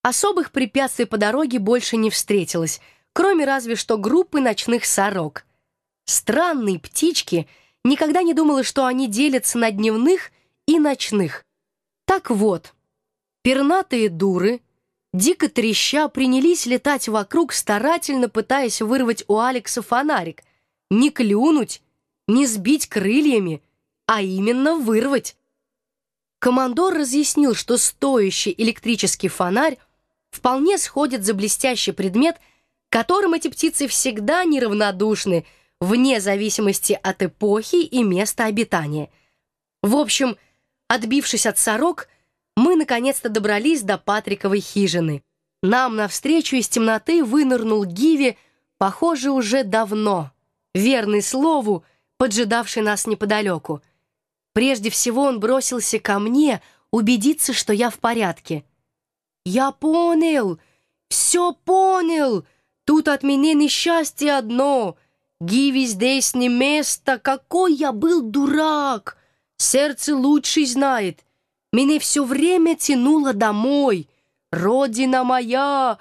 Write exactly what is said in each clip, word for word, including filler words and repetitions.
Особых препятствий по дороге больше не встретилось, кроме разве что группы ночных сорок. Странные птички, никогда не думала, что они делятся на дневных и ночных. Так вот, пернатые дуры, дико треща, принялись летать вокруг, старательно пытаясь вырвать у Алекса фонарик. Не клюнуть, не сбить крыльями, а именно вырвать. Командор разъяснил, что стоящий электрический фонарь вполне сходит за блестящий предмет, которым эти птицы всегда неравнодушны, вне зависимости от эпохи и места обитания. В общем, отбившись от сорок, мы наконец-то добрались до Патриковой хижины. Нам навстречу из темноты вынырнул Гиви, похоже, уже давно, верный слову, поджидавший нас неподалеку. Прежде всего он бросился ко мне убедиться, что я в порядке. «Я понял, все понял, тут от меня несчастье одно. Гиви здесь не место, какой я был дурак! Сердце лучший знает. Меня все время тянуло домой. Родина моя,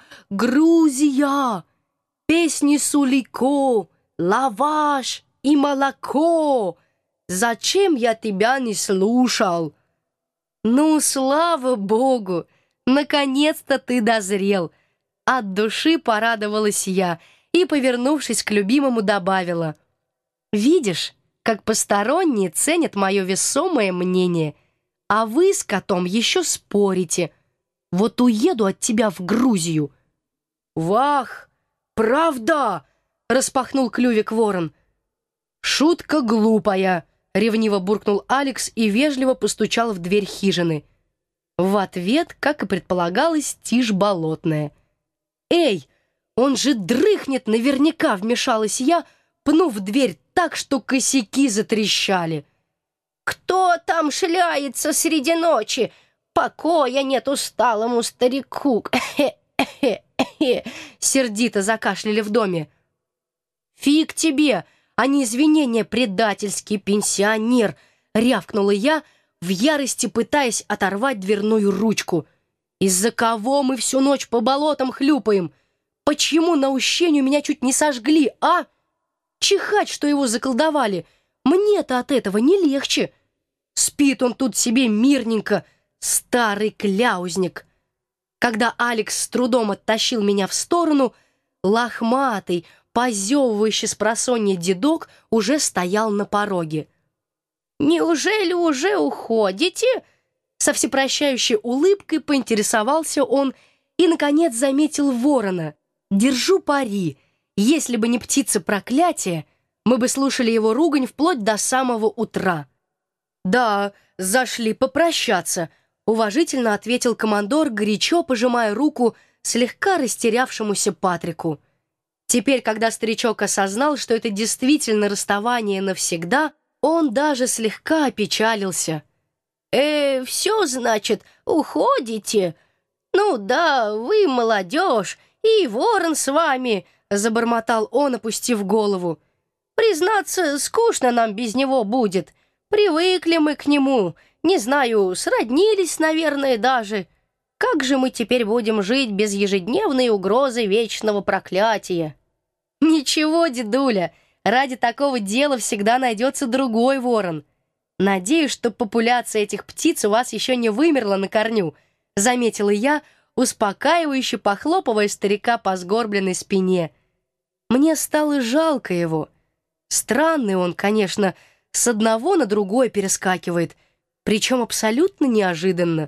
Грузия, песни Сулико, лаваш и молоко. Зачем я тебя не слушал?» «Ну, слава Богу! Наконец-то ты дозрел!» От души порадовалась я и, повернувшись к любимому, добавила: «Видишь, как посторонние ценят мое весомое мнение, а вы с котом еще спорите. Вот уеду от тебя в Грузию». «Вах, правда!» — распахнул клювик ворон. «Шутка глупая!» — ревниво буркнул Алекс и вежливо постучал в дверь хижины. В ответ, как и предполагалось, тишь болотная. «Эй, он же дрыхнет наверняка!» — вмешалась я, пнув дверь так, что косяки затрещали. «Кто там шляется среди ночи? Покоя нет усталому старику!» Сердито закашляли в доме. «Фиг тебе, а не извинения, предательский пенсионер!» — рявкнула я, в ярости пытаясь оторвать дверную ручку. «Из-за кого мы всю ночь по болотам хлюпаем? Почему на ущению меня чуть не сожгли, а? Чихать, что его заколдовали! Мне-то от этого не легче. Спит он тут себе мирненько, старый кляузник». Когда Алекс с трудом оттащил меня в сторону, лохматый, позевывающий спросонья дедок уже стоял на пороге. «Неужели уже уходите?» Со всепрощающей улыбкой поинтересовался он и, наконец, заметил ворона. Держу пари, если бы не птица проклятия, мы бы слушали его ругань вплоть до самого утра. «Да, зашли попрощаться», — уважительно ответил командор, горячо пожимая руку слегка растерявшемуся Патрику. Теперь, когда старичок осознал, что это действительно расставание навсегда, он даже слегка опечалился. «Э, все, значит, уходите? Ну да, вы молодежь, и ворон с вами», — забормотал он, опустив голову. «Признаться, скучно нам без него будет. Привыкли мы к нему, не знаю, сроднились, наверное, даже. Как же мы теперь будем жить без ежедневной угрозы вечного проклятия?» «Ничего, дедуля, ради такого дела всегда найдется другой ворон. Надеюсь, что популяция этих птиц у вас еще не вымерла на корню», — заметила я, успокаивающе похлопывая старика по сгорбленной спине. Мне стало жалко его. Странный он, конечно, с одного на другой перескакивает, причем абсолютно неожиданно.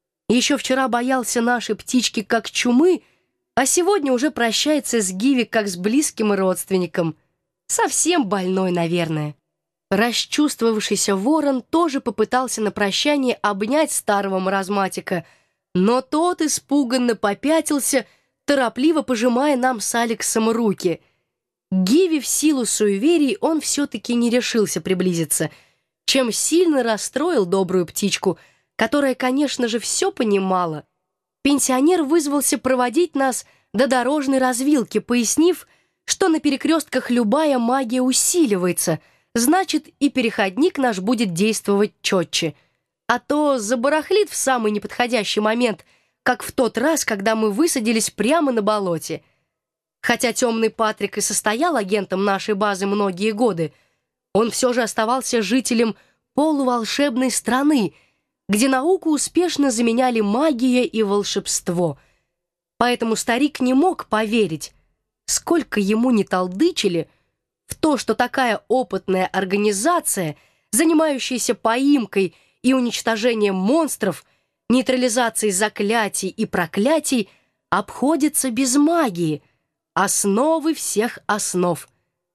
Еще вчера боялся нашей птички как чумы, а сегодня уже прощается с Гиви как с близким родственником. Совсем больной, наверное. Расчувствовавшийся ворон тоже попытался на прощание обнять старого маразматика, но тот испуганно попятился, торопливо пожимая нам с Алексом руки. Гиви в силу суеверий он все-таки не решился приблизиться, чем сильно расстроил добрую птичку, которая, конечно же, все понимала. Пенсионер вызвался проводить нас до дорожной развилки, пояснив, что на перекрестках любая магия усиливается, значит, и переходник наш будет действовать четче. А то забарахлит в самый неподходящий момент, как в тот раз, когда мы высадились прямо на болоте. Хотя темный Патрик и состоял агентом нашей базы многие годы, он все же оставался жителем полуволшебной страны, где науку успешно заменяли магия и волшебство. Поэтому старик не мог поверить, сколько ему не толдычили, в то, что такая опытная организация, занимающаяся поимкой и уничтожением монстров, нейтрализацией заклятий и проклятий, обходится без магии, основы всех основ.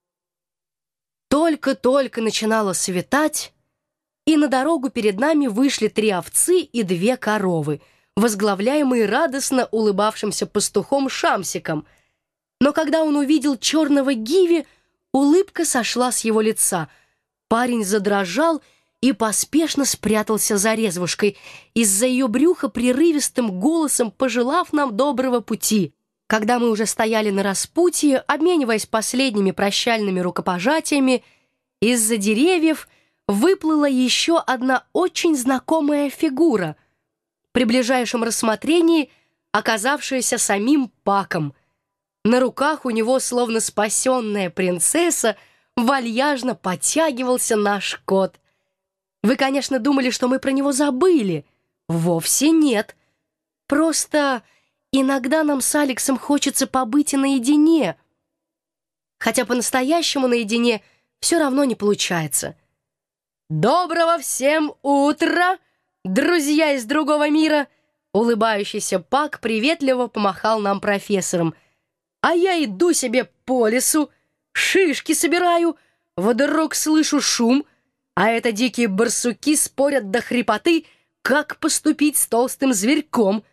Только-только начинало светать, и на дорогу перед нами вышли три овцы и две коровы, возглавляемые радостно улыбавшимся пастухом Шамсиком. Но когда он увидел черного Гиви, улыбка сошла с его лица. Парень задрожал и поспешно спрятался за резвушкой, из-за ее брюха прерывистым голосом пожелав нам доброго пути. Когда мы уже стояли на распутье, обмениваясь последними прощальными рукопожатиями, из-за деревьев выплыла еще одна очень знакомая фигура, при ближайшем рассмотрении оказавшаяся самим Паком. На руках у него, словно спасенная принцесса, вальяжно подтягивался наш кот. Вы, конечно, думали, что мы про него забыли. Вовсе нет. Просто иногда нам с Алексом хочется побыть и наедине. Хотя по-настоящему наедине все равно не получается. «Доброго всем утра, друзья из другого мира!» Улыбающийся Пак приветливо помахал нам профессором. «А я иду себе по лесу, шишки собираю, вдруг слышу шум, а это дикие барсуки спорят до хрипоты, как поступить с толстым зверьком.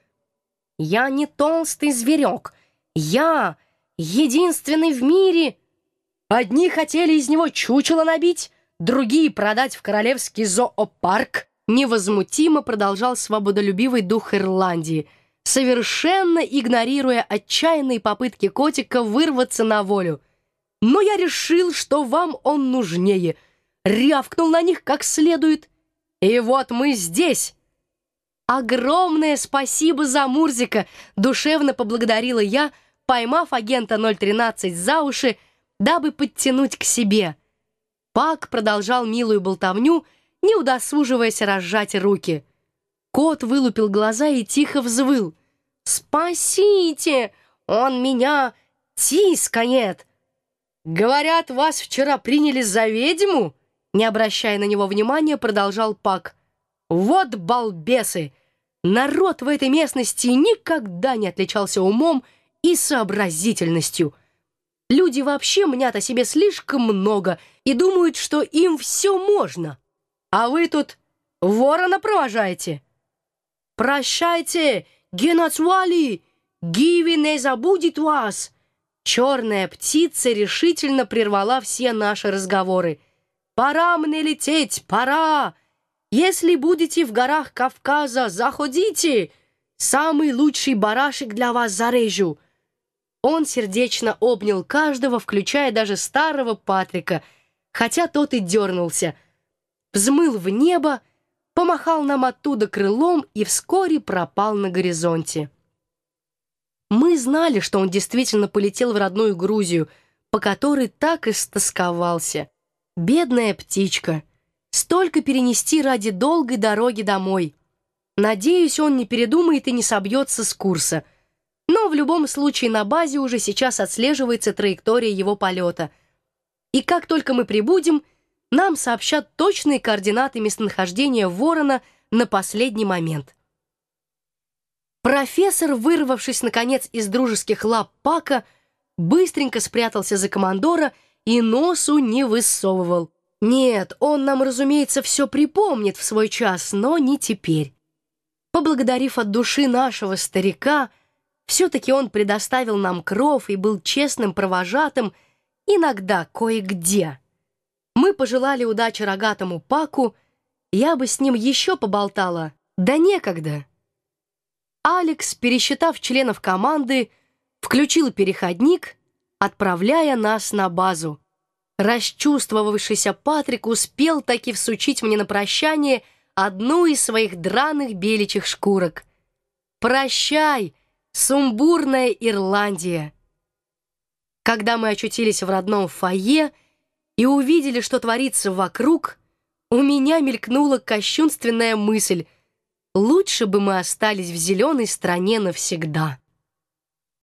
Я не толстый зверек, я единственный в мире. Одни хотели из него чучело набить, другие продать в королевский зоопарк». Невозмутимо продолжал свободолюбивый дух Ирландии, совершенно игнорируя отчаянные попытки котика вырваться на волю. «Но я решил, что вам он нужнее», рявкнул на них как следует. И вот мы здесь. Огромное спасибо за Мурзика, душевно поблагодарила я, поймав агента ноль тринадцать за уши, дабы подтянуть к себе. Пак продолжал милую болтовню, не удосуживаясь разжать руки. Кот вылупил глаза и тихо взвыл. «Спасите! Он меня тискает!» «Говорят, вас вчера приняли за ведьму?» Не обращая на него внимания, продолжал Пак. «Вот балбесы! Народ в этой местности никогда не отличался умом и сообразительностью. Люди вообще мнят о себе слишком много и думают, что им все можно. А вы тут ворона провожаете? Прощайте, Генацвали! Гиви не забудет вас!» Черная птица решительно прервала все наши разговоры. «Пора мне лететь, пора! Если будете в горах Кавказа, заходите! Самый лучший барашек для вас зарежу!» Он сердечно обнял каждого, включая даже старого Патрика, хотя тот и дернулся. Взмыл в небо, помахал нам оттуда крылом и вскоре пропал на горизонте. Мы знали, что он действительно полетел в родную Грузию, по которой так и стосковался. Бедная птичка. Столько перенести ради долгой дороги домой. Надеюсь, он не передумает и не собьется с курса. Но в любом случае на базе уже сейчас отслеживается траектория его полета. И как только мы прибудем, нам сообщат точные координаты местонахождения ворона на последний момент. Профессор, вырвавшись, наконец, из дружеских лап Пака, быстренько спрятался за командора и носу не высовывал. Нет, он нам, разумеется, все припомнит в свой час, но не теперь. Поблагодарив от души нашего старика, все-таки он предоставил нам кров и был честным провожатым иногда кое-где. Мы пожелали удачи рогатому Паку, я бы с ним еще поболтала, да некогда. Алекс, пересчитав членов команды, включил переходник, отправляя нас на базу. Расчувствовавшийся Патрик успел таки всучить мне на прощание одну из своих драных беличьих шкурок. Прощай, сумбурная Ирландия. Когда мы очутились в родном фойе и увидели, что творится вокруг, у меня мелькнула кощунственная мысль: лучше бы мы остались в зеленой стране навсегда.